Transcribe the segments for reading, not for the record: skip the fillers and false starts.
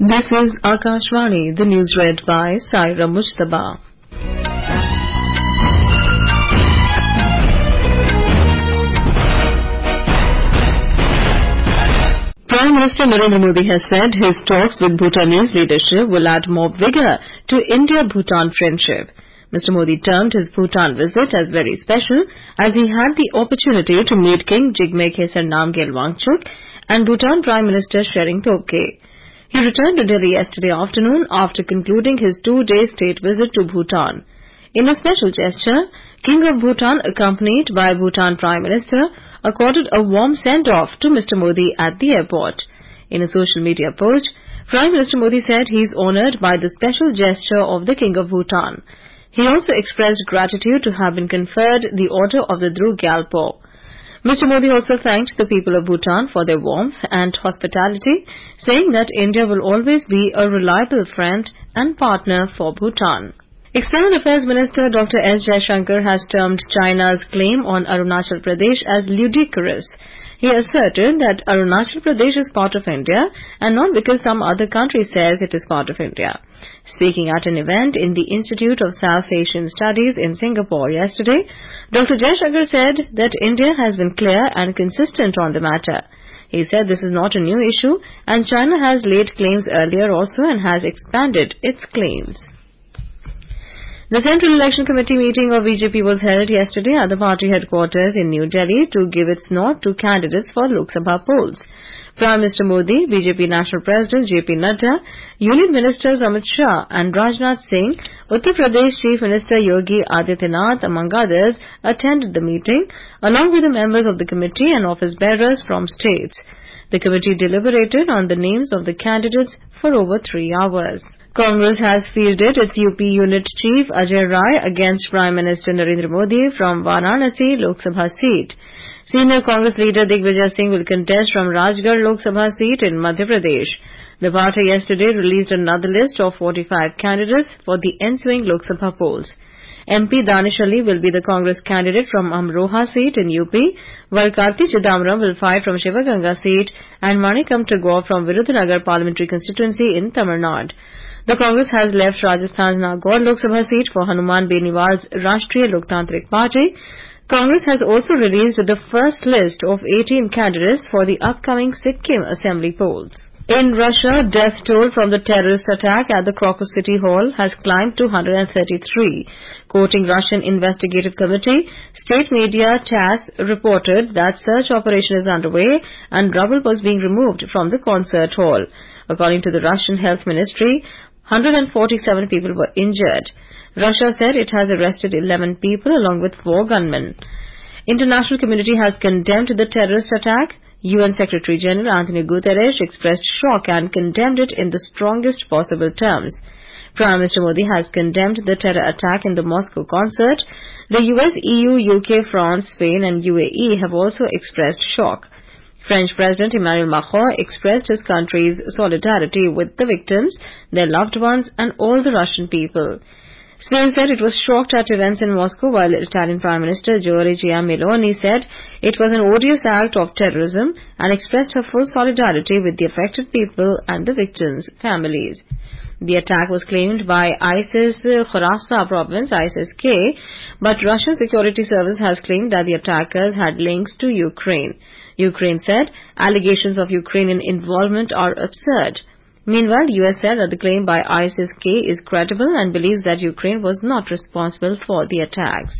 This is Akashvani, the news read by Saira Mujtaba. Prime Minister Narendra Modi has said his talks with Bhutanese leadership will add more vigor to India-Bhutan friendship. Mr. Modi termed his Bhutan visit as very special as he had the opportunity to meet King Jigme Khesar Namgyel Wangchuk and Bhutan Prime Minister Tshering Tobgay. He returned to Delhi yesterday afternoon after concluding his 2-day state visit to Bhutan. In a special gesture, King of Bhutan, accompanied by Bhutan Prime Minister, accorded a warm send-off to Mr. Modi at the airport. In a social media post, Prime Minister Modi said he is honoured by the special gesture of the King of Bhutan. He also expressed gratitude to have been conferred the Order of the Dhruv Gyalpo. Mr. Modi also thanked the people of Bhutan for their warmth and hospitality, saying that India will always be a reliable friend and partner for Bhutan. External Affairs Minister Dr. S. Jaishankar has termed China's claim on Arunachal Pradesh as ludicrous. He asserted that Arunachal Pradesh is part of India and not because some other country says it is part of India. Speaking at an event in the Institute of South Asian Studies in Singapore yesterday, Dr. Jaishankar said that India has been clear and consistent on the matter. He said this is not a new issue and China has laid claims earlier also and has expanded its claims. The Central Election Committee meeting of BJP was held yesterday at the party headquarters in New Delhi to give its nod to candidates for Lok Sabha polls. Prime Minister Modi, BJP National President JP Nadda, Union Ministers Amit Shah and Rajnath Singh, Uttar Pradesh Chief Minister Yogi Adityanath, among others, attended the meeting, along with the members of the committee and office bearers from states. The committee deliberated on the names of the candidates for over 3 hours. Congress has fielded its UP unit chief Ajay Rai against Prime Minister Narendra Modi from Varanasi Lok Sabha seat. Senior Congress leader Digvijay Singh will contest from Rajgarh Lok Sabha seat in Madhya Pradesh. The party yesterday released another list of 45 candidates for the ensuing Lok Sabha polls. MP Danish Ali will be the Congress candidate from Amroha seat in UP, while Karti Chidambaram will fight from Shivaganga seat and Manikam Tagore from Virudhunagar parliamentary constituency in Tamil Nadu. The Congress has left Rajasthan's Nagaur Lok Sabha seat for Hanuman Beniwal's Rashtriya Loktantrik Party. Congress has also released the first list of 18 candidates for the upcoming Sikkim Assembly polls. In Russia, death toll from the terrorist attack at the Crocus City Hall has climbed to 133. Quoting Russian Investigative Committee, state media TASS reported that search operation is underway and rubble was being removed from the concert hall. According to the Russian Health Ministry, 147 people were injured. Russia said it has arrested 11 people along with 4 gunmen. International community has condemned the terrorist attack. UN Secretary General Antonio Guterres expressed shock and condemned it in the strongest possible terms. Prime Minister Modi has condemned the terror attack in the Moscow concert. The US, EU, UK, France, Spain and UAE have also expressed shock. French President Emmanuel Macron expressed his country's solidarity with the victims, their loved ones and all the Russian people. Spain said it was shocked at events in Moscow, while Italian Prime Minister Giorgia Meloni said it was an odious act of terrorism and expressed her full solidarity with the affected people and the victims' families. The attack was claimed by ISIS Khorasan province, ISIS-K, but Russian security service has claimed that the attackers had links to Ukraine. Ukraine said allegations of Ukrainian involvement are absurd. Meanwhile, US said that the claim by ISIS-K is credible and believes that Ukraine was not responsible for the attacks.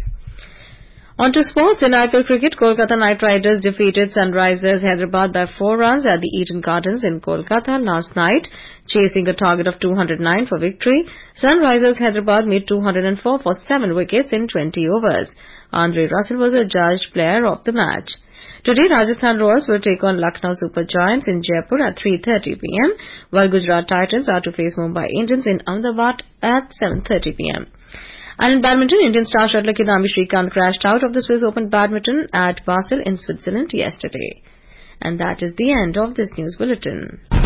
On to sports. In IPL cricket, Kolkata Knight Riders defeated Sunrisers Hyderabad by 4 runs at the Eden Gardens in Kolkata last night, chasing a target of 209 for victory. Sunrisers Hyderabad made 204 for 7 wickets in 20 overs. Andre Russell was adjudged player of the match. Today, Rajasthan Royals will take on Lucknow Super Giants in Jaipur at 3:30 p.m., while Gujarat Titans are to face Mumbai Indians in Ahmedabad at 7:30 p.m. And in badminton, Indian star shuttler Kidambi Srikanth crashed out of the Swiss Open Badminton at Basel in Switzerland yesterday. And that is the end of this news bulletin.